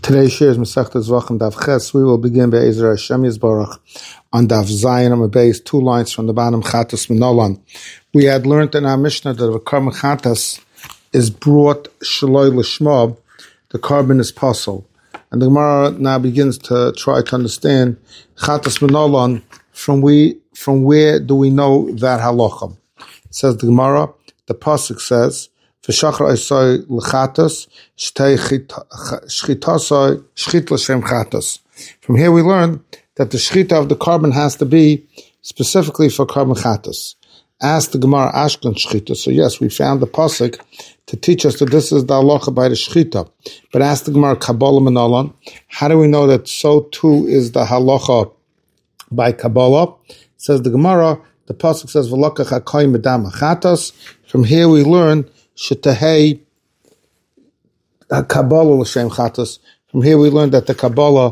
Today's share is Masechta Zvachim Daf Ches. We will begin by Ezer Hashem Yisbarach on Daf Zayin on the base, 2 lines from the bottom, Chatas Minolan. We had learned in our Mishnah that if a carbon Chatas is brought Shaloi L'Shma, the carbon is puzzle. And the Gemara now begins to try to understand Chatas Minolan, from where do we know that halacha? It says the Gemara, the pasuk says, V'shachar Isai l'chatas, shtei shchitasai, shchit l'shem chatas. From here we learn that the shchita of the carbon has to be specifically for carbon chatas. Ask the Gemara Ashkelon shchita. So yes, we found the pasuk to teach us that this is the halacha by the shchita. But ask the Gemara Kabbalah Manolan, how do we know that so too is the halacha by Kabbalah? Says the Gemara, the pasuk says V'lokach hakoyim medam chatas. From here we learn Shetahei Kabbalah l'shem chatas. From here we learned that the Kabbalah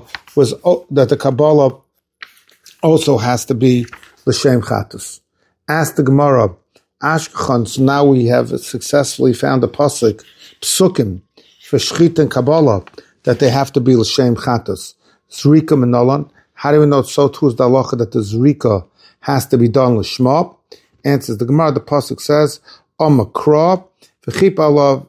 also has to be l'shem chatas. Ask the Gemara, Ashkechan. So now we have successfully found a pasuk psukim for shchit and Kabbalah that they have to be l'shem chatas. Zrika menolan. How do we know so too is the halacha that the zrika has to be done l'shma? Answers the Gemara. The pasuk says Omakra. From here we learn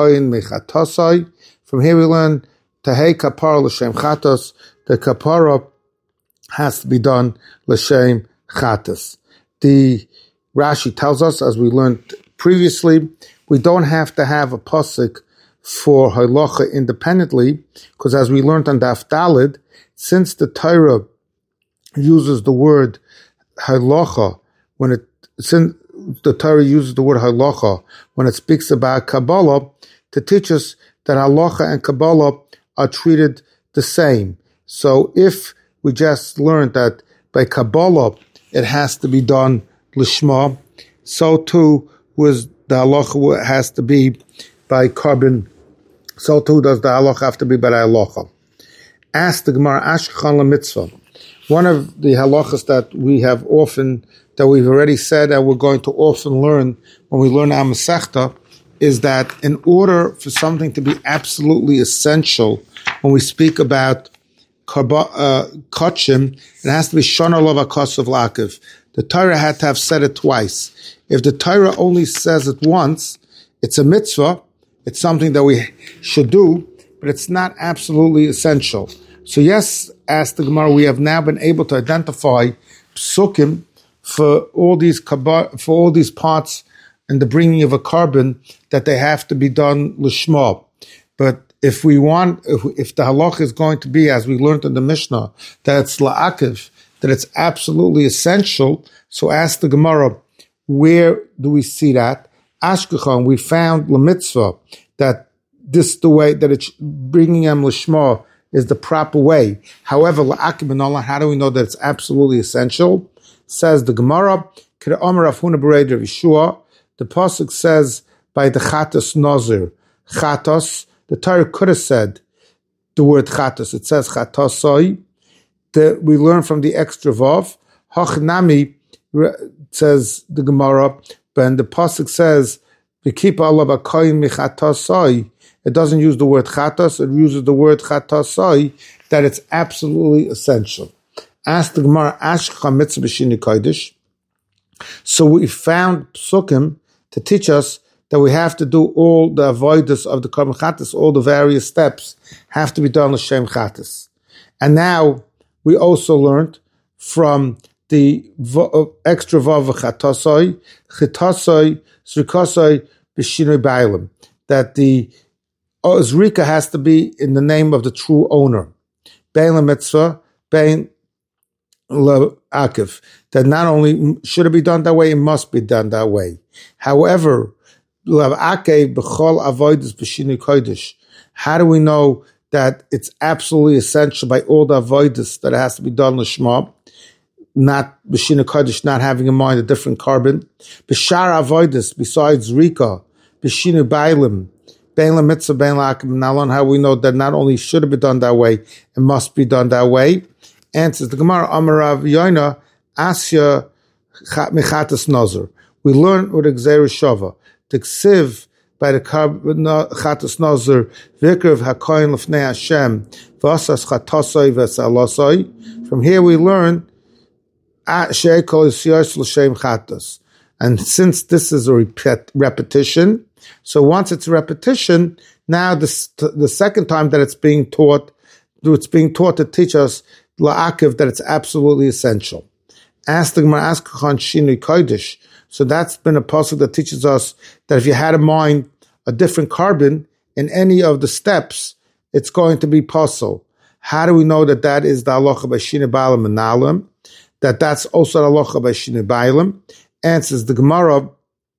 Tahei Kapara L'Shem Chatas. The Kapara has to be done L'Shem Chatas. The Rashi tells us, as we learned previously, we don't have to have a pasuk for halacha independently, because as we learned on Daf Dalid, since the Torah uses the word halacha the Torah uses the word halacha when it speaks about Kabbalah to teach us that halacha and Kabbalah are treated the same. So if we just learned that by Kabbalah it has to be done lishma, so too was the halacha has to be by carbon. So too does the halacha have to be by the halacha. Ask the Gemara Ashkechan LaMitzvah. One of the halachas that we've already said that we're going to often learn when we learn our Masechta is that in order for something to be absolutely essential, when we speak about kachim, it has to be shana lova kosav lakiv. The Torah had to have said it twice. If the Torah only says it once, it's a mitzvah, it's something that we should do, but it's not absolutely essential. So yes, ask the Gemara, we have now been able to identify psukim for all these parts and the bringing of a carbon that they have to be done l'shma. But if the halach is going to be, as we learned in the Mishnah, that it's la'akiv, that it's absolutely essential, so ask the Gemara, where do we see that? Ashkechan, we found l'mitzvah, that this the way that it's bringing them l'shma is the proper way. However, la'akiv and Allah, how do we know that it's absolutely essential? Says the Gemara, the pasuk says by the chatas nazir, chatas. The Torah could have said the word chatas. It says chatasoi. We learn from the extra vav. Hachnami says the Gemara, but the pasuk says v'kipa Allah b'koyin michatasoi. It doesn't use the word chatas. It uses the word chatasoi, that it's absolutely essential. Ask the Gemara, Ashkechan mitzvah b'shini kodesh. So we found psukim to teach us that we have to do all the avoidance of the carbon chatas, all the various steps have to be done l'shem chatas. And now we also learned from the extra vav chatasoi, chitasoi, zrikasoi b'shinoi bailim, that the zrika has to be in the name of the true owner. Bein la mitzvah, bein la'akiv, that not only should it be done that way, it must be done that way. However, la'akiv b'chol avodas b'shinui kodesh. How do we know that it's absolutely essential by all the avodas that it has to be done l'shma, not b'shinui kodesh, not having in mind a different carbon? B'shar avodas besides rika, b'shinui bailim, bein la mitzvah, bein la'akiv, nalon. How we know that not only should it be done that way, it must be done that way? Answers the Gemara, Amarav Yoina, Asya Mechatas Nazar. We learn with Gzeir Shava. The Ksiv by the Chatas Nazir, Vikr of HaKoyin L'fnei Hashem, V'asas Chatasoi V'esalosoi. From here we learn She'ei Kol Yisiyos L'Shem Chatas. And since this is a repetition, so once it's a repetition, now the second time that it's being taught to teach us la'akiv, that it's absolutely essential. Ask the Gemara, ask Khan Shinui Kodesh. So that's been a pasuk that teaches us that if you had in mind a different carbon in any of the steps, it's going to be pasul. How do we know that that is the halacha by Shinui Bailam and Nalim? That's also the halacha by Shinui Bailam. Answers the Gemara,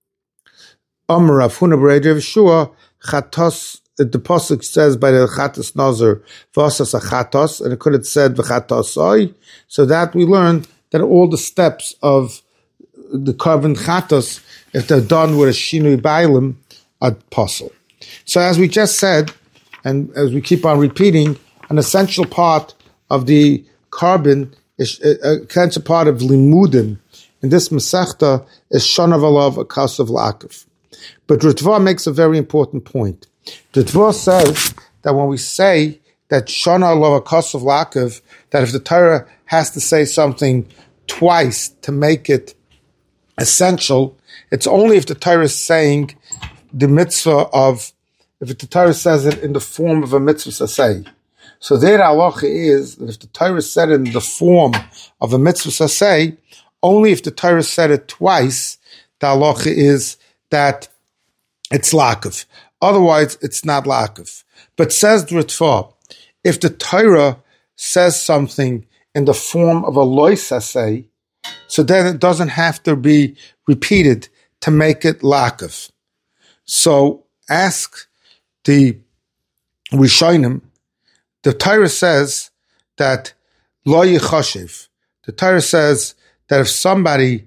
Amar Rav Huna b'Rei Yeshua, Chatos. The pasuk says by the Chatas Nazir, V'asas Chatos, and it could have said V'chatasoi. So that we learn that all the steps of the carbon Chatos, if they're done with a Shinui Bailam, are pasul. So as we just said, and as we keep on repeating, an essential part of the carbon is a essential part of limudim in this Masechta is Shana V'alav Akasav La'akiv. But Ritva makes a very important point. Ritva says that when we say that Shana V'alav Akasav La'akiv, that if the Torah has to say something twice to make it essential, it's only if the Torah is saying the mitzvah of, if the Torah says it in the form of a mitzvah saseh. So there the halacha is that if the Torah said it in the form of a mitzvah saseh, only if the Torah said it twice, the halacha is that it's la'akiv. Otherwise, it's not la'akiv. But says the Ritva, if the Torah says something in the form of a loy saseh, so then it doesn't have to be repeated to make it la'akiv. So ask the Rishonim. The Torah says that lo yichashiv. The Torah says that if somebody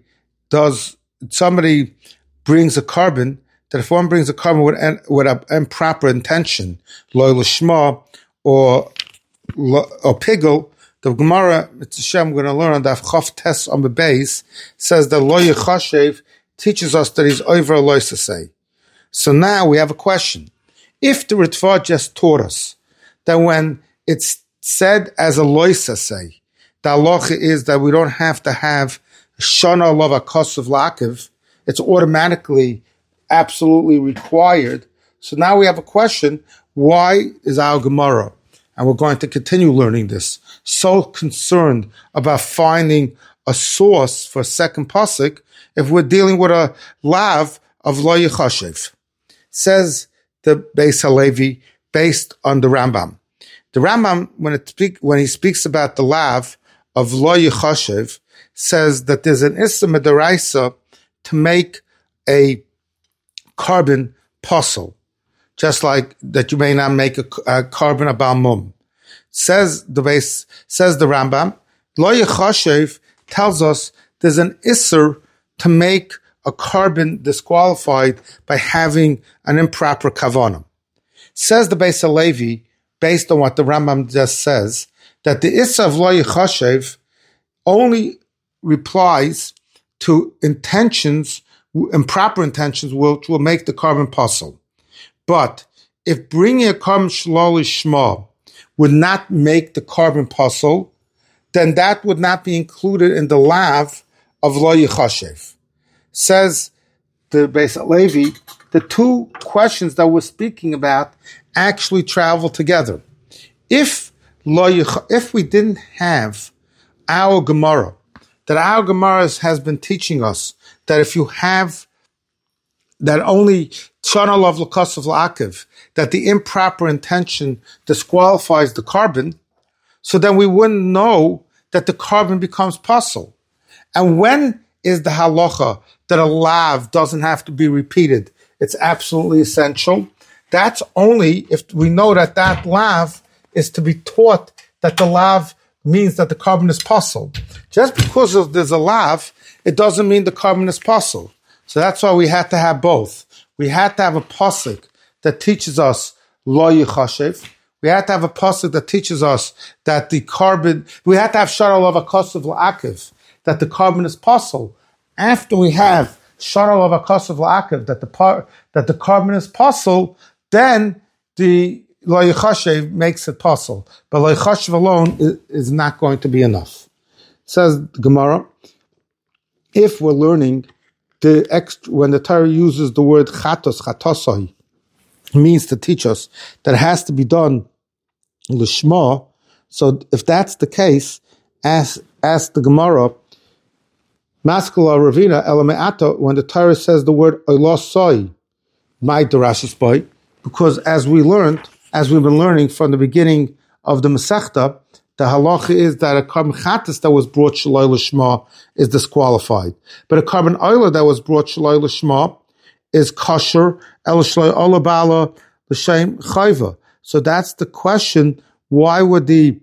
brings a carbon, that if one brings a carbon with an improper intention, lo lishma or pigel, the Gemara, it's Hashem, we're going to learn on the Chaf Tes on the base, says that lo yichashiv teaches us that he's over a lo saseh. So now we have a question. If the Ritva just taught us that when it's said as a lo saseh, the halacha is that we don't have to have Shana V'alav Akasav La'akiv, it's automatically, absolutely required. So now we have a question, why is our Gemara, and we're going to continue learning this, so concerned about finding a source for a second pasuk if we're dealing with a lav of lo yichashiv? Says the Beis Halevi, based on the Rambam. The Rambam, when he speaks about the lav of lo yichashiv, says that there's an issa medaraisa to make a carbon pasul, just like that you may not make a carbon a balmum. Says the Rambam, lo yichashiv tells us there's an isser to make a carbon disqualified by having an improper kavanah. Says the Beis Halevi, based on what the Rambam just says, that the issa of lo yichashiv only replies to intentions, improper intentions, which will make the carbon pasul. But if bringing a carbon shalol lishma would not make the carbon pasul, then that would not be included in the lav of lo yichashiv. Says the Beis Halevi, the two questions that we're speaking about actually travel together. If we didn't have our Gemara, that our Gemara has been teaching us that if you have that only Shana V'alav Akasav La'akiv, that the improper intention disqualifies the carbon, so then we wouldn't know that the carbon becomes pasul. And when is the halacha that a lav doesn't have to be repeated? It's absolutely essential. That's only if we know that that lav is to be taught that the lav means that the carbon is pasul. Just because there's a lav, it doesn't mean the carbon is pasul. So that's why we had to have both. We had to have a pasuk that teaches us lo yichashiv. We had to have a pasuk that teaches us that the carbon, we had to have Shana V'alav Akasav La'akiv, that the carbon is pasul. After we have Shana of Akasav La'akiv, that the carbon is possible, then the Lo Yechashev makes it possible. But Lo Yechashev alone is not going to be enough. Says the Gemara, if we're learning when the Torah uses the word chatosai, means to teach us that it has to be done lishma. So if that's the case, ask the Gemara, Maskula Ravina Elameata, when the Torah says the word oilosai, my Darashis boy, because as we've been learning from the beginning of the Masechta, the halacha is that a carbon chatas that was brought shaloi lishma is disqualified, but a carbon oiler that was brought shaloi lishma is kosher el shaloi ola bala l'shem chayva. So that's the question: why do we do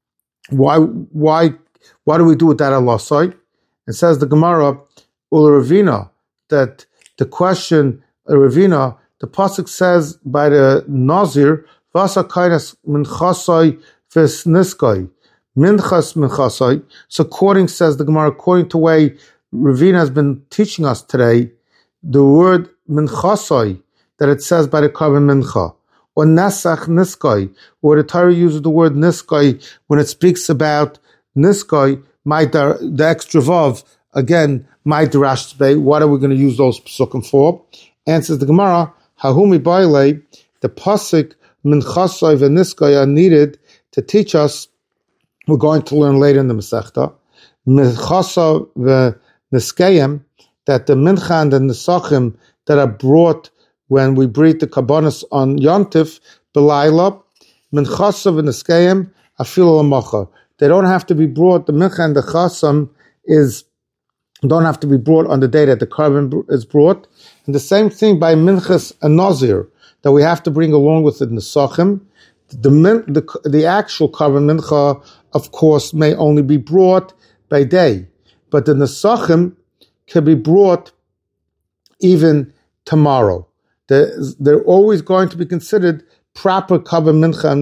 with that alasai? It says the Gemara Ravina that the question Ravina, the pasuk says by the Nazir vasa kainas minchasai v'sniskai minchas minchasai. So according, says the Gemara, according to the way Ravina has been teaching us today, the word minchasai that it says by the carbon mincha, or nesach niskai, where the Torah uses the word niskai when it speaks about niskai, the extra vav, again, my darash today, what are we going to use those psukim for? Answers the Gemara, hahumi baile, the pasuk minchasai v'niskai are needed to teach us, we're going to learn later in the Masechta, minchasa v'niskayim, that the mincha and the nisachim that are brought when we breathe the kabbanis on Yontif, belayla, minchasa v'niskayim, afilu l'macha. They don't have to be brought, the mincha and the chasam don't have to be brought on the day that the carbon is brought. And the same thing by minchas and nazir, that we have to bring along with the nesachim. The actual carbon mincha, of course, may only be brought by day, but the nesachim can be brought even tomorrow. They're always going to be considered proper carbon mincha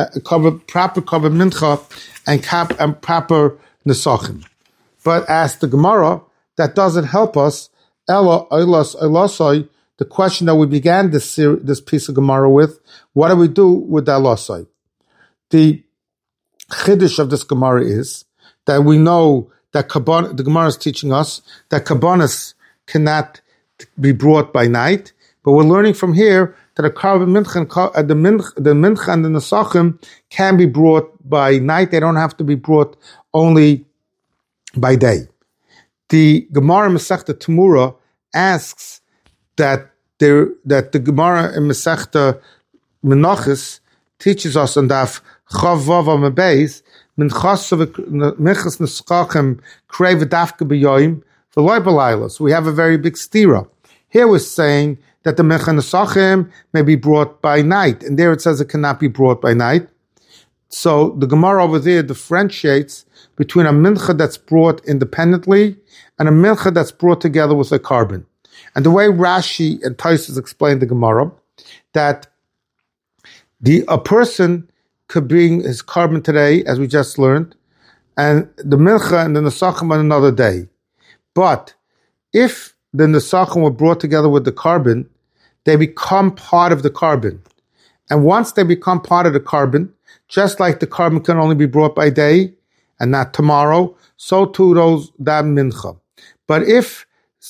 and proper nesachim. But as the Gemara, that doesn't help us. Ella oilas oilasai. The question that we began this piece of Gemara with: what do we do with the oilasai? The chiddush of this Gemara is that we know that the Gemara is teaching us that kabbanis cannot be brought by night, but we're learning from here that a carbon mincha, the mincha and the nesachim can be brought by night. They don't have to be brought only by day. The Gemara Masechta Tamura asks that the Gemara in Masechta Menachos teaches us on Daf Chav Vav Amabeis minchas nesachim krei v'dafka b'yoyim v'loy b'layla. So we have a very big stira. Here we're saying that the mincha nesachim may be brought by night, and there it says it cannot be brought by night. So the Gemara over there differentiates between a mincha that's brought independently and a mincha that's brought together with a carbon. And the way Rashi and Tosfos explain the Gemara, that a person could bring his carbon today, as we just learned, and the mincha and the nesachim on another day. But if the nesachim were brought together with the carbon, they become part of the carbon. And once they become part of the carbon, just like the carbon can only be brought by day and not tomorrow, so too that mincha. But if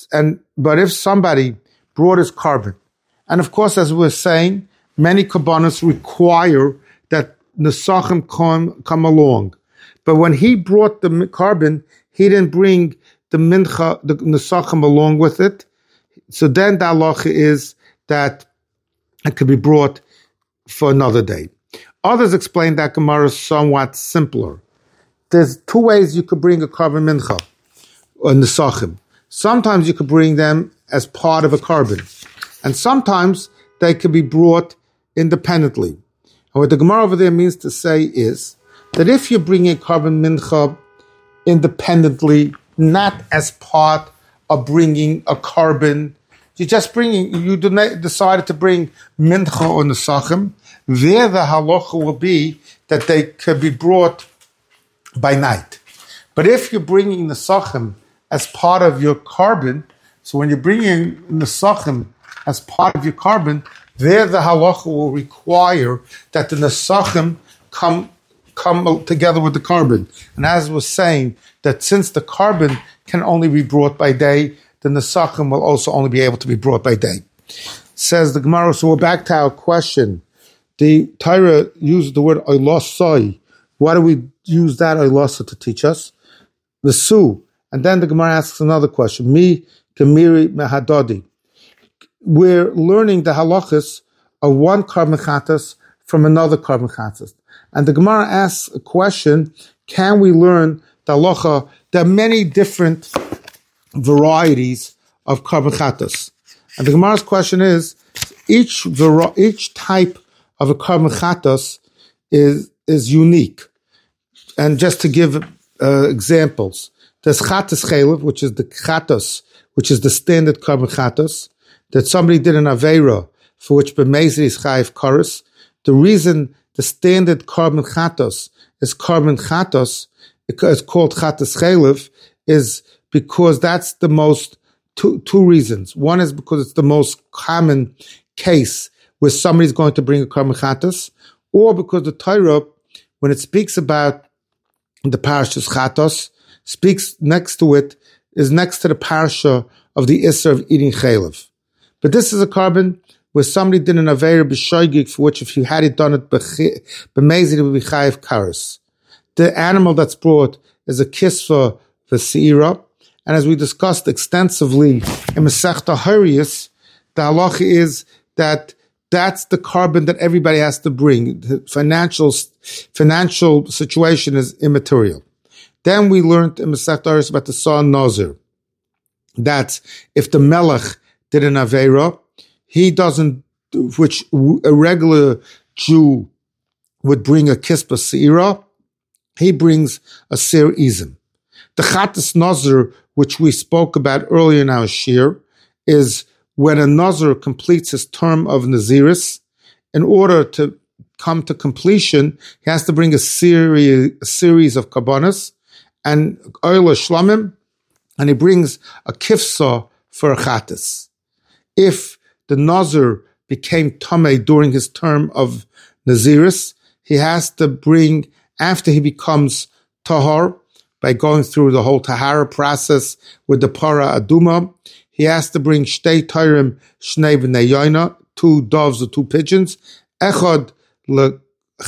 somebody brought his carbon, and of course, as we were saying, many kabbanis require that nesachim come along. But when he brought the carbon, he didn't bring the mincha, the nesachim along with it. So then the halacha is that it could be brought for another day. Others explain that Gemara is somewhat simpler. There's two ways you could bring a carbon mincha or nesachim. Sometimes you could bring them as part of a carbon, and sometimes they could be brought independently. And what the Gemara over there means to say is that if you bring a carbon mincha independently, not as part of bringing a carbon, you decided to bring mincha or nesachim, there the halacha will be that they could be brought by night. But if you're bringing nesachim as part of your carbon, So when you're bringing nesachim as part of your carbon, there the halacha will require that the nesachim come together with the carbon. And as was saying, that since the carbon can only be brought by day, the nesachim will also only be able to be brought by day. Says the Gemara, so we're back to our question. The Torah used the word oilosoi. Why do we use that oilosa to teach us? The su. And then the Gemara asks another question. Mi gemiri mehadodi. We're learning the halachas of one carbon chatas from another carbon chatas. And the Gemara asks a question, can we learn the halacha? There are many different varieties of carbon chatas. And the Gemara's question is, each type of a carbon chatas is unique. And just to give examples, there's chatas chelev, which is the chatas, which is the standard carbon chatas, that somebody did an aveira, for which b'mezid is chayiv kares. The reason the standard carbon chatas is carbon chatas, it's called chatas chelev, is because that's the most, two reasons. One is because it's the most common case where somebody's going to bring a carbon chatas, or because the Torah, when it speaks about the parashas chatos, speaks next to it, is next to the parasha of the Isser of eating chelev. But this is a carbon where somebody did an aveira b'shoigig, for which if you had it done it b'mezid, it would be chayiv kares. The animal that's brought is a kisva v'seira, and as we discussed extensively in Masechta Harius, the halacha is that that's the carbon that everybody has to bring. The financial situation is immaterial. Then we learned in Masechta Harius about the son Nazir, that if the melech did an aveira, he doesn't, which a regular Jew would bring a kispa seira, he brings a sir izim. The chatas nazir, which we spoke about earlier in our shir, is when a nazir completes his term of naziris. In order to come to completion, he has to bring a series of kabbanas and oil shlamim, and he brings a kifsa for a chatas. If the nazir became tamei during his term of naziris, he has to bring, after he becomes tahar, by going through the whole tahara process with the para aduma, he has to bring shtei tayrim shnei b'nei yoina, 2 doves or 2 pigeons, echad oil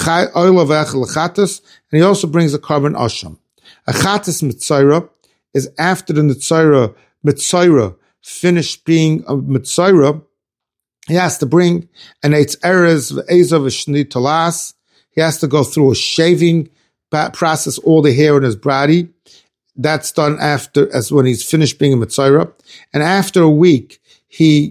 of echad lechatas, and he also brings a carbon asham. A chatas mitzayra is after the mitzayra finished being a mitzayra, he has to bring an eitz erez v'ezov v'shni talas. He has to go through a shaving process, all the hair in his body. That's done after, as when he's finished being a mitzayra. And after a week, he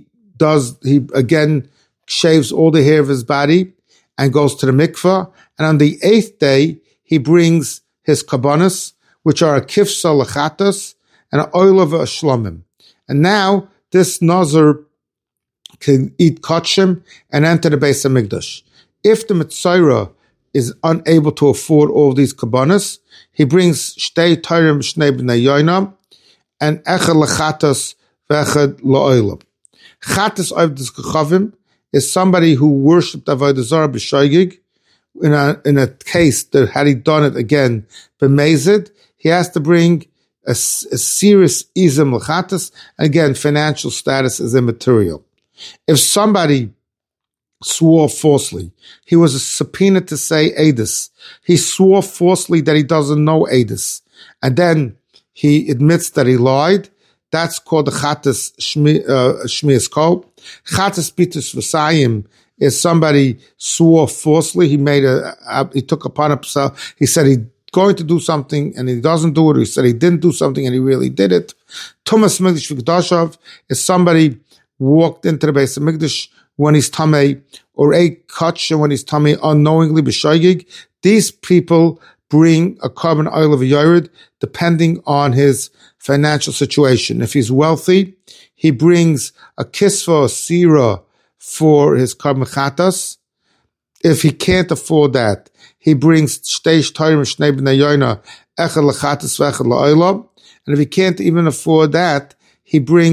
again shaves all the hair of his body and goes to the mikvah. And on the 8th day, he brings his kabbanas, which are a kifsa lechatas and an oil of a shlomim. And now this nazir can eat kachim and enter the Beis HaMikdash. If the mitzayra is unable to afford all these kabbanas, he brings shtei tayrim shnei b'nei yoina and echad lechatas v'echad la'olam. Chatas avdas kachavim is somebody who worshipped avodah zarah b'shoigig. In a case that had he done it again b'mezid, he has to bring a serious izim lechatas. Again, financial status is immaterial. If somebody swore falsely, he was subpoenaed to say Edis. He swore falsely that he doesn't know Edis, and then he admits that he lied. That's called the chatas shmias kol. Chatas pitus v'sayim is somebody swore falsely. He took upon himself. He said he's going to do something and he doesn't do it. He said he didn't do something and he really did it. Tumas Mikdash v'kedashav is somebody walked into the Beis HaMikdash when he's tamei, or ate kachim when he's tamei unknowingly b'shoigig. These people bring a carbon oil of a yored depending on his financial situation. If he's wealthy, he brings a kisva or sira for his carbon chatas. If he can't afford that, he brings shteish tayrim shnei b'nei yoina echad lechatas v'echad la'olam. And if he can't even afford that, he brings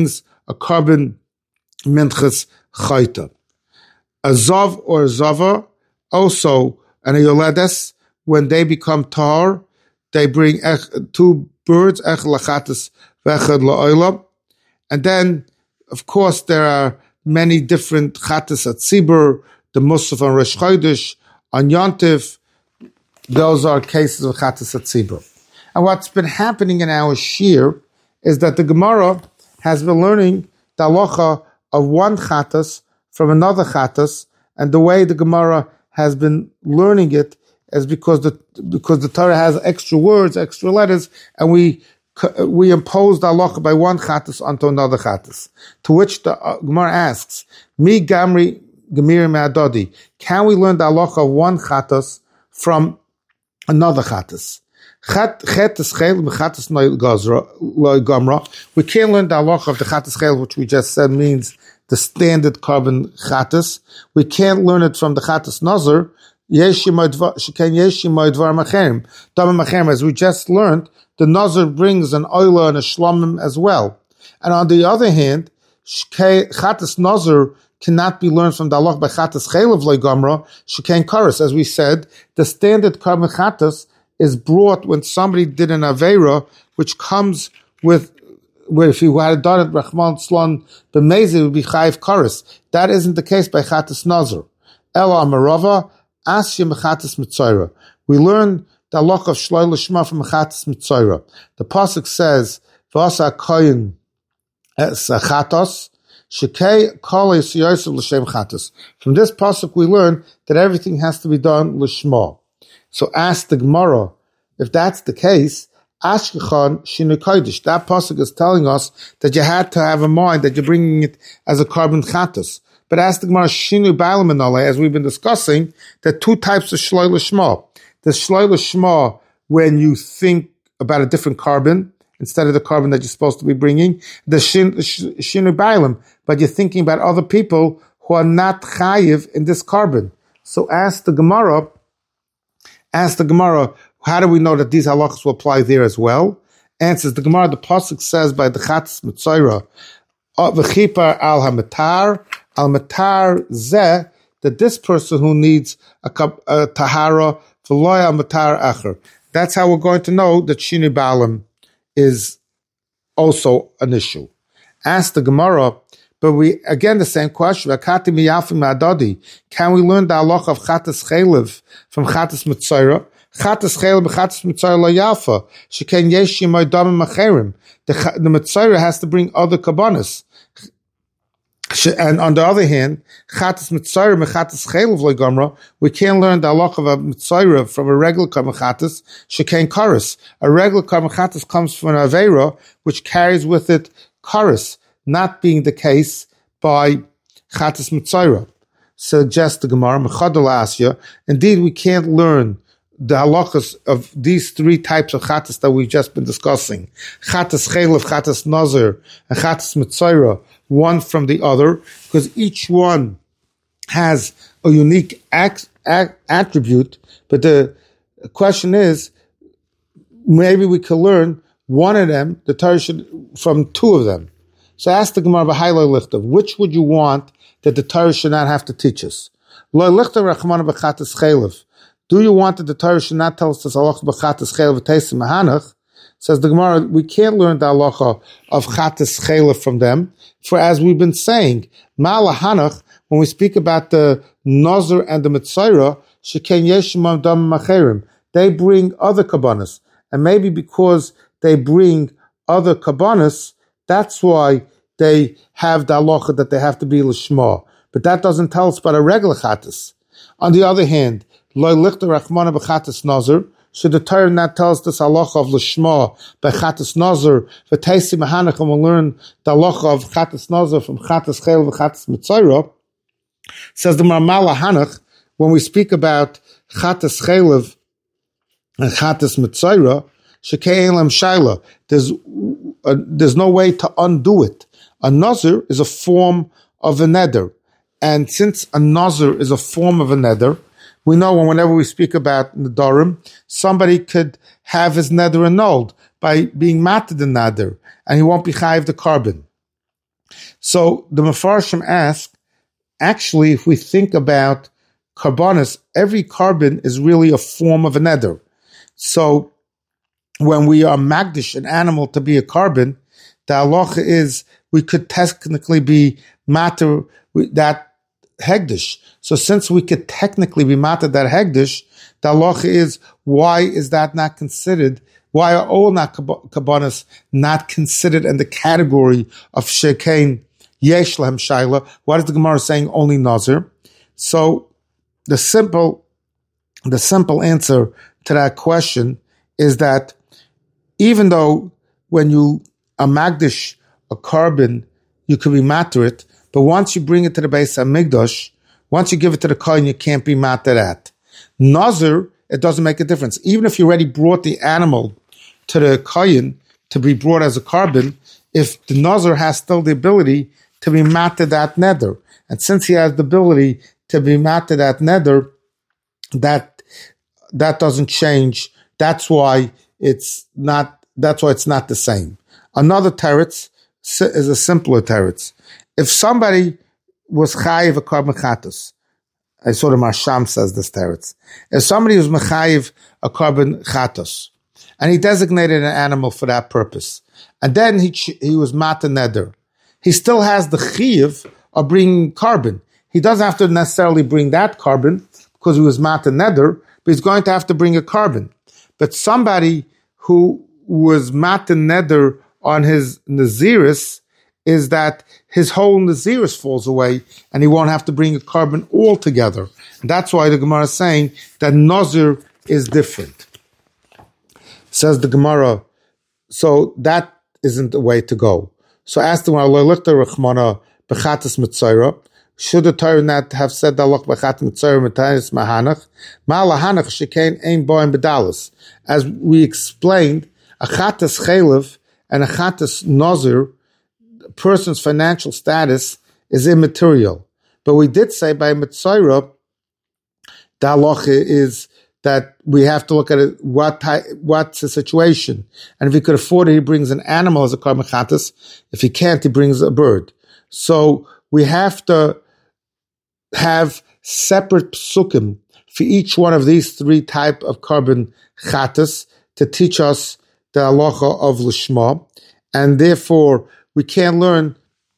a carbon minchas chayta. A zav or zava also, and a yoledes, when they become tar, they bring two birds, ech lachatas vechad la'olam. And then, of course, there are many different chatas at Tzibur, the Musaf on Rosh Chodesh, on Yontif. Those are cases of chatas at Tzibur. And what's been happening in our shir is that the Gemara has been learning the halacha of one chatas from another chatas, and the way the Gemara has been learning it is because the Torah has extra words, extra letters, and we impose the halacha by one chatas onto another chatas. To which the Gemara asks, Mi gamri gemiri me'adodi, can we learn the halacha of one chatas from another chatas? We can't learn the halacha of the chatas chel, which we just said means the standard carbon chatas. We can't learn it from the chatas nazar. As we just learned, the nazar brings an oila and a shlamim as well. And on the other hand, chatas nazar cannot be learned from the halacha by chatas chel of loigamra shekain karas. As we said, the standard carbon chatas is brought when somebody did an avera, which comes with, where if he had done it, Rahman Slon B'mezi, it would be Chayiv Karis. That isn't the case by Chatas Nazar. Ela Amarava, Asya Mechatas Mitzayra. We learn the halacha of Shloi Lishma from Mechatas Mitzayra. The pasuk says, V'asa Koyin Chatos, Shekei Kol Yosef L'Shem Chatas. From this pasuk we learn that everything has to be done Lishma. So ask the Gemara, if that's the case, Ashkechan Shinu Kodesh. That pasuk is telling us that you had to have a mind that you're bringing it as a carbon chatas. But ask the Gemara Shinu Ba'alim Minale, as we've been discussing, there are two types of Shloi Lishma. There's Shloi Lishma when you think about a different carbon instead of the carbon that you're supposed to be bringing. The Shinu Ba'alim, but you're thinking about other people who are not chayiv in this carbon. So ask the Gemara, how do we know that these halachas will apply there as well? Answers the Gemara, the pasuk says by the chatas mitzayra, v'chipar al hamatar zeh, that this person who needs a tahara v'loy al matar acher. That's how we're going to know that shinu ba'alim is also an issue. Ask the Gemara, but we again the same question. Can we learn the halacha of chatas chelev from chatas mitzayra? Chatas chelev b'chatas mitzayra lo yafa. Sheken yeshim oidamim acherim. The mitzayra has to bring other kabbanas. And on the other hand, chatas mitzayra mechatas chelev lo gamra. We can't learn the halacha of a mitzayra from a regular carbon chatas. Sheken karis. A regular carbon chatas comes from an avera which carries with it karis, not being the case by chatas mitzayra. Suggests the Gemara, mechadol asya. Indeed, we can't learn the halachas of these three types of chatas that we've just been discussing. Chatas chelev, chatas nazir, and chatas mitzayra, one from the other, because each one has a unique attribute. But the question is, maybe we could learn one of them, the Torah should, from two of them. So ask the Gemara b'hayloi lichtav, which would you want that the Torah should not have to teach us? Lo lichtav rachmana b'chatas chelev. Do you want that the Torah should not tell us this halacha b'chatas chelev v'teisim mahanach? Says the Gemara, we can't learn the halacha of chatas chelev from them. For as we've been saying, ma'alahanach, when we speak about the nazir and the mitzayra, sheken yeshimam dam macherim, they bring other kabbanas, and maybe because they bring other kabbanas, that's why they have the halacha that they have to be lishma. But that doesn't tell us about a regular chatas. On the other hand, loy lichter rachmana b'chatas nazir, should the Torah not tell us this halacha of lishma by chatas nazir, v'teisi mahanach, and we'll learn the halacha of chatas nazir from chatas chel v'chatas mitzayra? Says the Marmala Hanach, when we speak about chatas chelev and chatas mitzayra, shekei elam shaila, there's no way to undo it. A nazir is a form of a neder. And since a nazir is a form of a neder, we know whenever we speak about nedarim, somebody could have his neder annulled by being mated in neder, and he won't be chayiv the carbon. So the Mefarshim ask, actually, if we think about karbanis, every carbon is really a form of a neder. So when we are magdish an animal to be a carbon, the halacha is we could technically be matter that hegdish. So since we could technically be matter that hegdish, the halacha is, why is that not considered? Why are all not karbanis not considered in the category of shekain yesh lahem shaila? Why is the Gemara saying only nazir? So the simple answer to that question is that even though when you are magdish a carbon, you could be matter it, but once you bring it to the base of Migdash, once you give it to the kohen, you can't be matter that. Nazir, it doesn't make a difference. Even if you already brought the animal to the kohen to be brought as a carbon, if the nazir has still the ability to be matter that neder, and since he has the ability to be matter that neder, that doesn't change. That's why it's not the same. Another teretz is a simpler teretz. If somebody was chayiv a carbon chatos, I saw the Marsham says this teretz. If somebody was mechayiv a carbon chatos, and he designated an animal for that purpose, and then he was mata neder, he still has the chiyuv of bringing carbon. He doesn't have to necessarily bring that carbon because he was mata neder, but he's going to have to bring a carbon. But somebody who was mata neder on his naziris is that his whole naziris falls away and he won't have to bring a carbon altogether. And that's why the Gemara is saying that nazir is different. Says the Gemara, so that isn't the way to go. So ask the Gemara, should the Torah not have said that as we explained, a chatas chelev and a chatas nazir, a person's financial status is immaterial. But we did say by Mitzayra, the halacha is that we have to look at it, what's the situation. And if he could afford it, he brings an animal as a carbon chatas. If he can't, he brings a bird. So we have to have separate psukim for each one of these three type of carbon chatas to teach us the halacha of lishma, and therefore we can't learn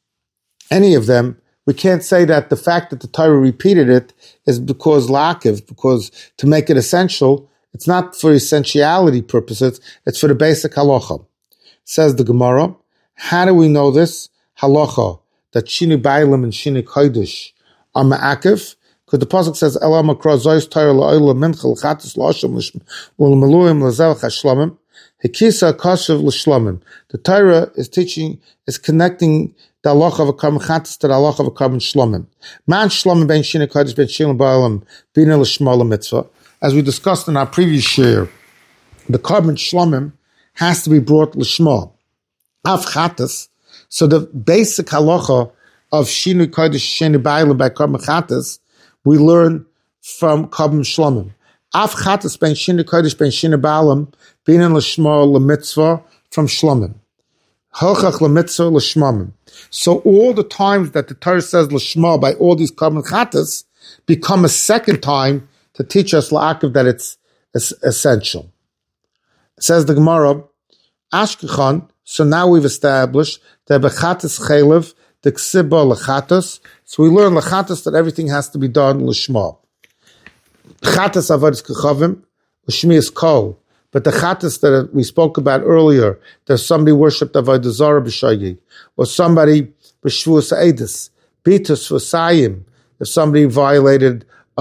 any of them. We can't say that the fact that the Torah repeated it is because la'akiv, because to make it essential. It's not for essentiality purposes, it's for the basic halacha. Says the Gemara, how do we know this halacha, that shini bailim and shini kodesh are ma'akiv? Because the pasuk says, "Ela makra zois Torah la'oila minchel chatas la'asham l'meluim l'zel chashlamim hekisa kashav l'shlamim." The Torah is connecting the halacha of a carbon chatas to the halacha of a carbon shlamim. Man shlamim ben shini kodesh ben shini bailim bina l'shma l'mitzvah. As we discussed in our previous share, the carbon shlamim has to be brought l'shma. Af chatas. So the basic halacha of shini kodesh shini bailim by carbon chatas we learn from Kabim Shlomim. Af chatas ben shini kodesh ben shini baalim binin l'shma l'mitzvah from Shlomim. Halchach l'mitzvah l'shmamim. So all the times that the Torah says l'shma by all these Kabim chatas become a second time to teach us la'akiv that it's essential. It says the Gemara, Ashkechan, so now we've established that b'chatas chelev the ksiba l'chatas. So we learn l'chatas that everything has to be done l'shma. Chatas avodas kechavim, l'shmi is kol. But the chatas that we spoke about earlier, that somebody worshipped avodah zarah b'shogeg, or somebody b'shvuas edus, bitus v'sayim, if somebody violated a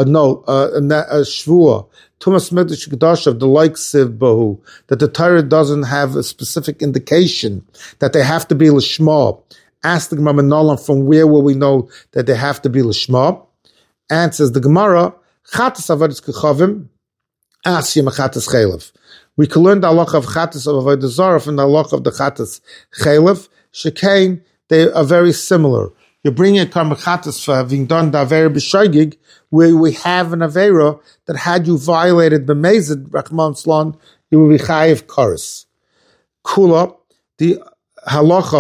shvua, tumas mikdash kedashav, the like siv bahu, that the Torah doesn't have a specific indication that they have to be l'shma. Ask the Gemara Nolan, from where will we know that they have to be l'shma? And says the Gemara, chatas avodas kechavim, asyim chatas chelev. We can learn the halacha of chatas of avodah zarah from the halacha of the chatas chelev. Shekain, they are very similar. You bring a karma chatas for having done the avera b'shogeg, where we have an avera that had you violated b'mezid rachman slon, you will be chayiv kares. Kula, the halacha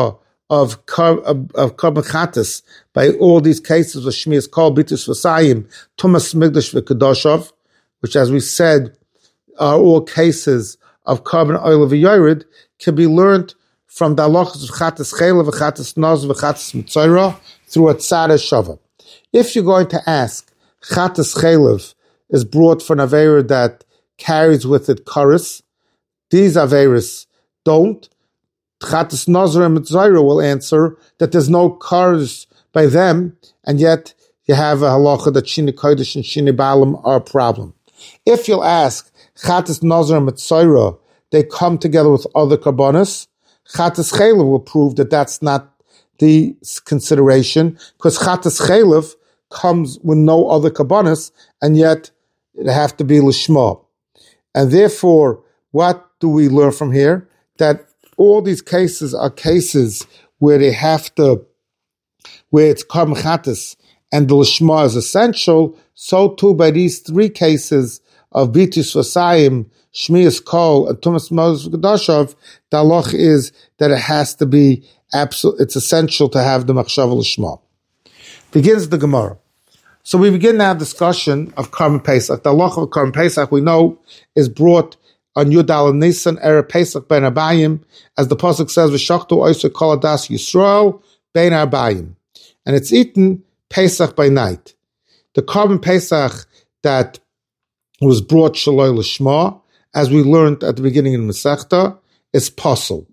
of Korban Chatas by all these cases of Shmias Kol, Bitus Vasayim, Tumas Migdash V'Kedoshov, which, as we said, are all cases of Korban Oil V'Yored, can be learned from the halachas of Chatas Chela v'Chatas Noz v'Chatas Mitzorah through a Tzara Shava. If you're going to ask, Chatas Chelev is brought for an Aveira that carries with it Karis, these Aveiras don't. Chatas Noz and Mitzorah will answer that there's no Karis by them, and yet you have a halacha that Shini Kodesh and Shini Baalim are a problem. If you'll ask, Chatas Noz and Mitzorah, they come together with other Karbonos, Chatas Chelev will prove that that's not the consideration, because Chatas Chelev comes with no other Karbonos, and yet it have to be Lishma. And therefore, what do we learn from here? That all these cases are cases where they have to, where it's Korban Chatas and the Lishma is essential. So too by these three cases of Bitus Vasayim, Shmias Kol, and Tumas Moses Kedashov, the halach is that it has to be absolute. It's essential to have the Machshava Lishma. Begins the Gemara. So we begin now discussion of Korban Pesach. The halach of Korban Pesach we know is brought on Yudal and Nisan, Erev Pesach Ben Arbayim, as the pasuk says, "V'shachtu oiser kol adas Yisrael Ben Arbayim," and it's eaten Pesach by night. The Korban Pesach that was brought Shaloi Lishma, as we learned at the beginning in Masechta, is Posel.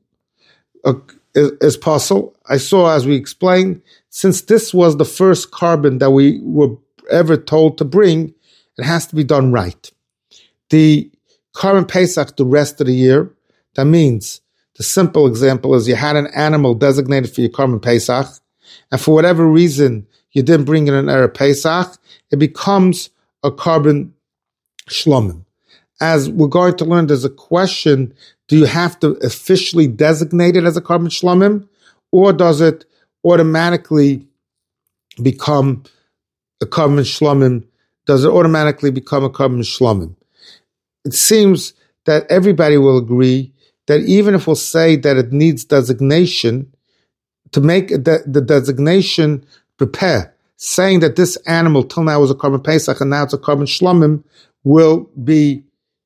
Is Posel. I saw, as we explained, since this was the first carbon that we were ever told to bring, it has to be done right. The Korban Pesach the rest of the year, that means, the simple example is you had an animal designated for your Korban Pesach, and for whatever reason you didn't bring in an Erev Pesach, it becomes a Korban Shlomim. As we're going to learn, there's a question, do you have to officially designate it as a Korban Shlomim, or does it automatically become a Korban Shlomim? Does it automatically become a Korban Shlomim? It seems that everybody will agree that even if we'll say that it needs designation, to make the designation prepare, saying that this animal till now was a Korban Pesach and now it's a Korban Shlomim will be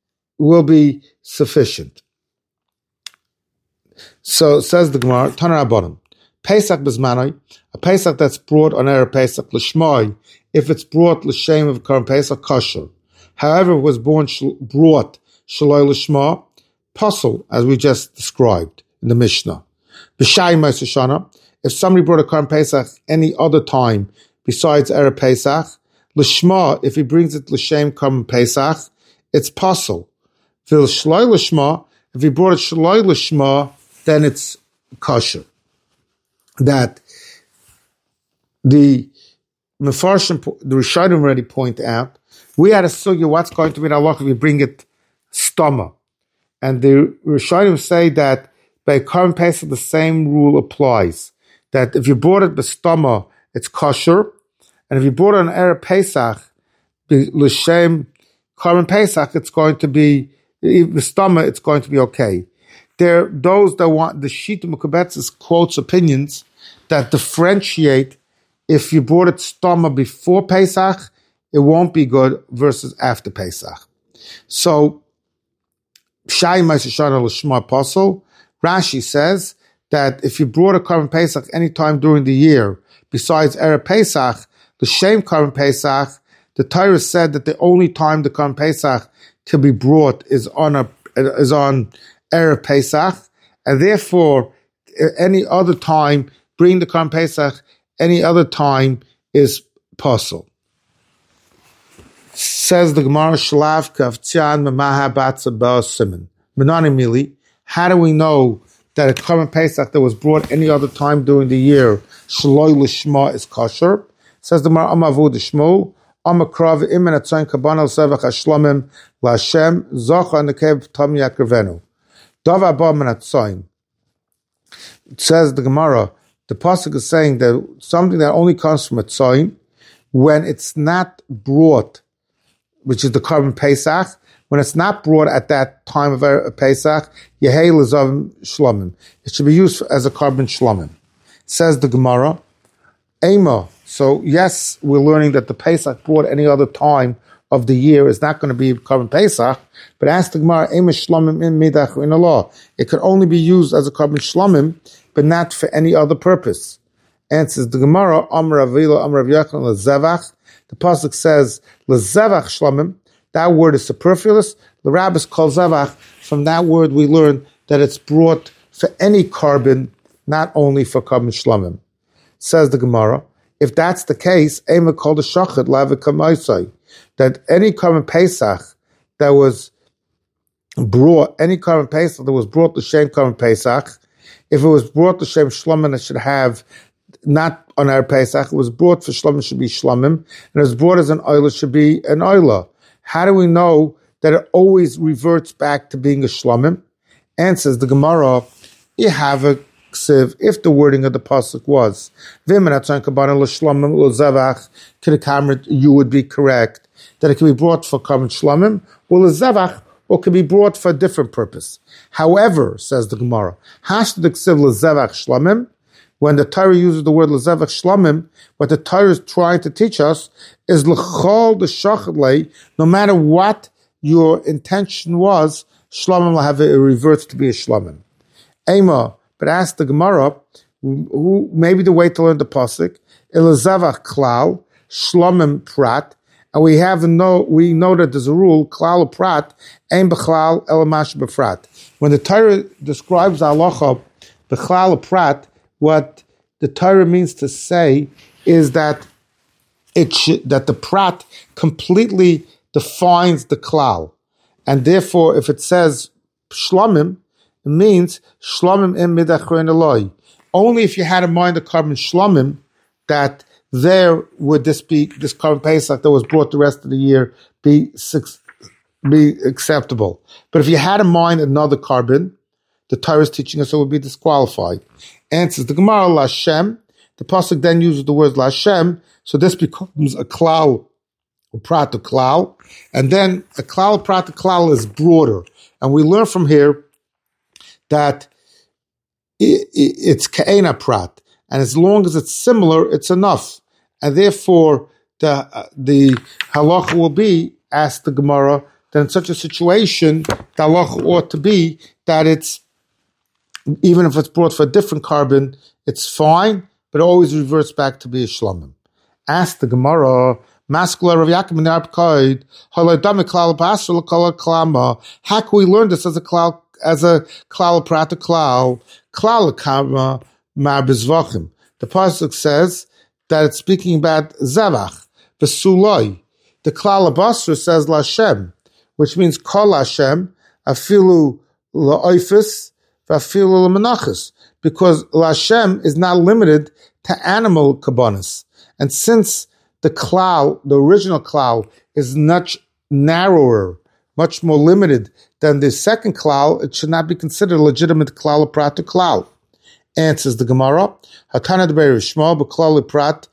sufficient. So says the Gemara, Tanar Rabbanan, Pesach Bezmanoi, a Pesach that's brought on Erev Pesach L'shmoi, if it's brought L'shem of Korban Pesach, kosher. However, it was brought Shaloi L'shma, Posel, as we just described in the Mishnah. B'shai Moshe Shana, if somebody brought a Korban Pesach any other time besides Erev Pesach, L'shma, if he brings it L'shem Korban Pesach, it's Posel. Vil Shaloi L'shma, if he brought it Shaloi L'shma, then it's kosher. That the Mefarshim, the Rishonim already point out, we had a sugya, what's going to be the halach if you bring it stoma. And the Rishonim say that by Korban Pesach the same rule applies. That if you brought it b'stoma, it's kosher. And if you brought it on Erev Pesach, l'shem Korban Pesach, it's going to be, b'stoma, it's going to be okay. There are those that want, the Shita Mukabetzis quotes opinions that differentiate if you brought it stoma before Pesach, it won't be good versus after Pesach. So, Shai Ma'aseh L'Shma Apostle, Rashi says that if you brought a Korban Pesach any time during the year, besides Erev Pesach, the Shem Korban Pesach, the Torah said that the only time the Korban Pesach can be brought is on Erev Pesach, and therefore, any other time, bring the Korban Pesach, any other time is possible. Says the Gemara, Shlav Kavtyan Mamaha Batza Ba'asimin. Menani Mili, how do we know that a Korban Pesach that was brought any other time during the year, Shaloi L'shma, is kosher? Says the Gemara, Amavu D'Shmu, Amakrav Imen Atzayin Kabbanal Sevach HaShlomim L'Hashem, Zocha Nekev Tam Yakrivenu. Dava Ba Men Atzayin. It says the Gemara, the pasuk is saying that something that only comes from a tzayin, when it's not brought, which is the Korban Pesach, when it's not brought at that time of Pesach, Yehei L'Zav Shlomim. It should be used as a Korban Shlomim. Says the Gemara, Ema. So yes, we're learning that the Pesach brought any other time of the year is not going to be Korban Pesach, but ask the Gemara, Ema Shlomim in Midach in Allah. It could only be used as a Korban Shlomim, but not for any other purpose. Answers the Gemara, Amr Avila, Amr Rav Yachon, Lezevach. The pasuk says Lezevach Shlomim. That word is superfluous. The rabbis call Zevach. From that word we learn that it's brought for any carbon, not only for Korban Shlomim. Says the Gemara, if that's the case, Ema called a shachad lavikamoisai, that any Korban Pesach that was brought, any Korban Pesach that was brought to Shem Korban Pesach, if it was brought to Shem Shlomim, it should have not on our Pesach. It was brought for Shlomim, should be Shlomim, and it was brought as an oila, should be an oila. How do we know that it always reverts back to being a Shlomim? Answers the Gemara, you have a ksiv, if the wording of the pasuk was you would be correct that it can be brought for Korban Shlomim or l'zevach, or can be brought for a different purpose. However, says the Gemara, hashd the ksiv l'zevach Shlomim, when the Torah uses the word l'zevach Shlomim, what the Torah is trying to teach us is l'chol the shachad lei, no matter what your intention was, Shlomim will have it reverts to be a Shlomim. Ema, but ask the Gemara, who maybe the way to learn the pasuk, Elazavach klal, Shlomim prat, and we know that there's a rule, klal prat, ein b'chlal elamash b'frat. When the Torah describes halacha b'chlal prat, what the Torah means to say is that that the prat completely defines the klal, and therefore, if it says Shlomim, it means Shlomim in midachrein Eloi. Only if you had in mind the Korban Shlomim, that there would this Korban Pesach that was brought the rest of the year be acceptable. But if you had in mind another Korban, the Torah is teaching us it would be disqualified. Answers the Gemara, Lashem. The pasuk then uses the word Lashem, so this becomes a klal, a prat to klal, and then a klal prat to klal is broader. And we learn from here that it's ka'ena prat, and as long as it's similar, it's enough, and therefore the halacha will be, asked the Gemara, that in such a situation the halacha ought to be that it's, even if it's brought for a different carbon, it's fine, but it always reverts back to be a Shlomim. Asked the Gemara, how can we learn this as a klal? As a klal prat to klal kama mar bezvachim. The pasuk says that it's speaking about zevach v'suloi. The klal abasra says Lashem, which means kol Hashem afilu la'oifis v'afilu la'menachos, because Lashem is not limited to animal kabbanis, and since the klal, the original klal, is much narrower, much more limited than the second klal, it should not be considered a legitimate klal prat to klal. Answers the Gemara, Hatana deber Shmo b'klal prat,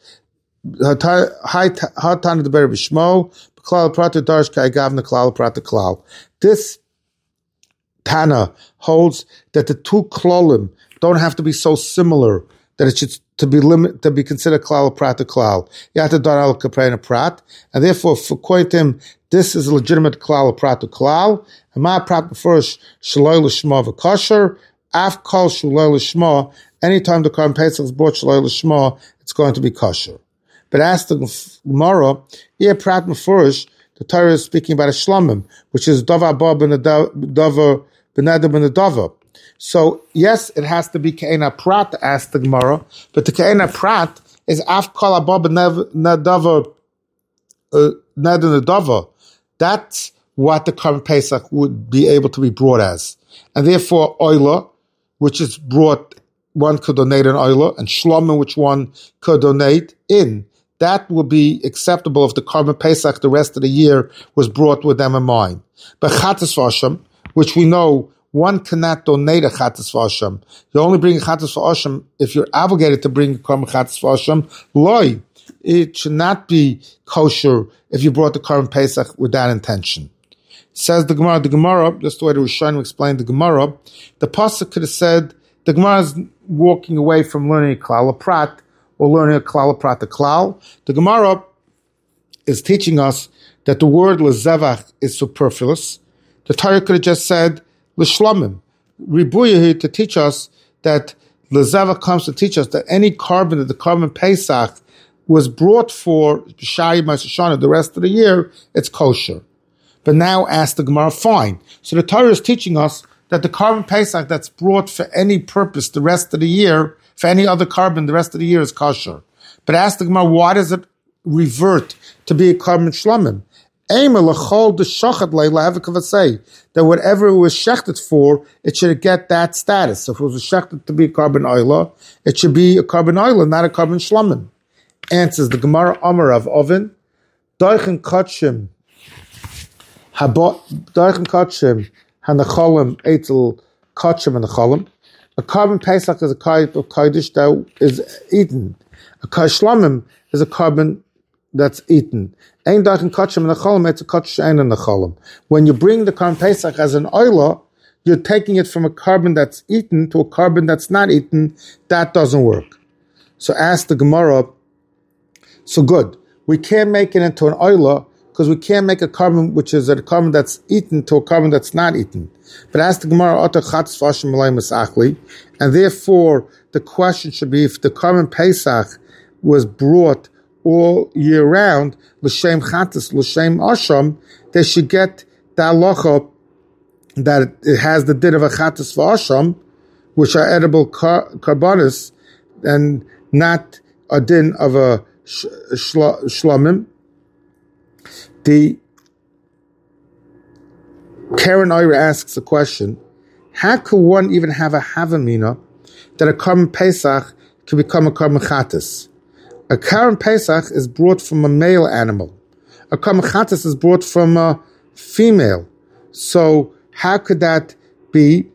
Hatana deber Shmo b'klal prat darsh ka'agavna klal prat to klal. This Tana holds that the two klalim don't have to be so similar that it should to be considered klal prat to klal. Yata dar al kaprena prat, and therefore for koitim this is a legitimate klal prat to klal. And my prat before shaloi l'shma v'kosher, af kol shaloi l'shma. Anytime the Korban Pesach is brought shaloi l'shma, it's going to be kosher. But ask the Gemara, here prat beforish, the Torah is speaking about a shlomim, which is davar ba b'nadav b'nadav. So yes, it has to be ke'ena prat, ask the Gemara, but the ke'ena prat is af kol abba b'nadav. That's what the Korban Pesach would be able to be brought as. And therefore, oila, which is brought, one could donate an oila, and shlomim, which one could donate in, that would be acceptable if the Korban Pesach the rest of the year was brought with them in mind. But chatas v'asham, which we know one cannot donate a chatas v'asham. You only bring a chatas v'asham if you're obligated to bring a Korban chatas v'asham. Loi, it should not be kosher if you brought the Korban Pesach with that intention. Says the Gemara, just the way the Rishonim explained the Gemara, the pasuk could have said, the Gemara is walking away from learning a klal prat or learning a klal prat the klal. The Gemara is teaching us that the word lezevach is superfluous. The Torah could have just said l'shlomim. Ribuya here to teach us that lezevach comes to teach us that any carbon that the carbon Pesach was brought for Shai Masashana the rest of the year, it's kosher. But now ask the Gemara, fine. So the Torah is teaching us that the carbon Pesach that's brought for any purpose the rest of the year, for any other carbon the rest of the year is kosher. But ask the Gemara, why does it revert to be a carbon shlomim? That whatever it was shechted for, it should get that status. So if it was shechted to be a carbon oila, it should be a carbon oila, not a carbon shlomim. Answers the Gemara Amar of Oven, Doichen Kotshim Hanacholim Eitel Kotshim Hanacholim. A carbon Pesach is a type of Kodesh that is eaten. A Shlomim is a carbon that's eaten. Ein Doichen Kotshim Hanacholim, it's a Kotsh Ein Hanacholim. When you bring the carbon Pesach as an oila, you're taking it from a carbon that's eaten to a carbon that's not eaten. That doesn't work. So ask the Gemara, so good. We can't make it into an oila because we can't make a carbon which is a carbon that's eaten to a carbon that's not eaten. But ask the Gemara, and therefore the question should be if the carbon Pesach was brought all year round, l'shem chatas, l'shem asham, they should get the halacha that it has the din of a chatas v'asham, which are edible carbonis, and not a din of a shlomim. The Karen Oira asks a question: how could one even have a havamina that a carbon Pesach can become a carbon chatas? A carbon Pesach is brought from a male animal. A carbon chatas is brought from a female. So how could that be?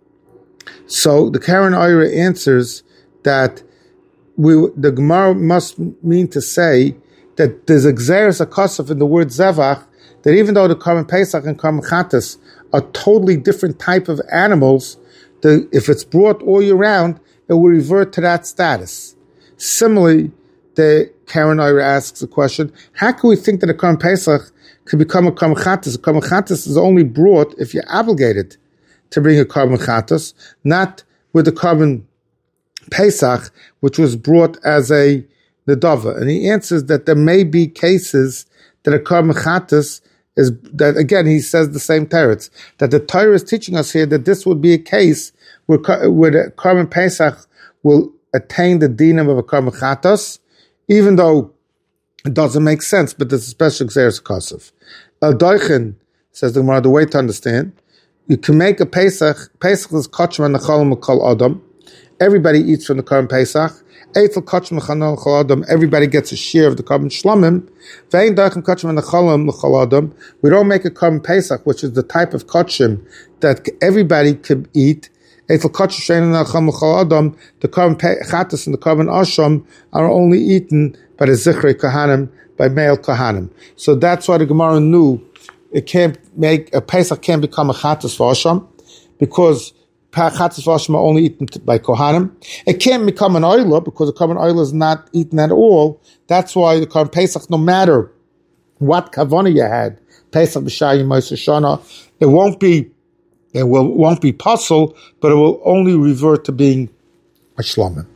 So the Karen Oira answers that the Gemara must mean to say that there's a gzeres akosov in the word zevach, that even though the carbon Pesach and carbon chatas are totally different type of animals, if it's brought all year round, it will revert to that status. Similarly, the Karen Oira asks the question, how can we think that a carbon Pesach could become a carbon chatas? A carbon chatas is only brought if you're obligated to bring a carbon chatas, not with the carbon Pesach, which was brought as a nedava. And he answers that there may be cases that a carbon chatas is, that again, he says the same teretz, that the Torah is teaching us here that this would be a case where the carbon Pesach will attain the dinam of a carbon chatas, even though it doesn't make sense, but there's a special gzeres kosov. Al-Doichen, says the Gemara, the way to understand, you can make a Pesach is kachma nechalim kol adam. Everybody eats from the carbon Pesach. Eitel kachma nechalim kol adam. Everybody gets a share of the carbon shlomim. Vein doichen kachma nechalim kol adam. We don't make a carbon Pesach, which is the type of kachim that everybody could eat. Eitel kachma shein nechalim kol adam. The carbon chatas and the carbon asham are only eaten by the zichrei kahanim, by male kahanim. So that's why the Gemara knew it can't make a Pesach can't become a chatas v'asham, because chatas v'asham are only eaten by kohanim. It can't become an oila because the carbon oila is not eaten at all. That's why the carbon Pesach, no matter what kavana you had, Pesach b'shayim ma'aseh, it won't be puzzle, but it will only revert to being a shlomim.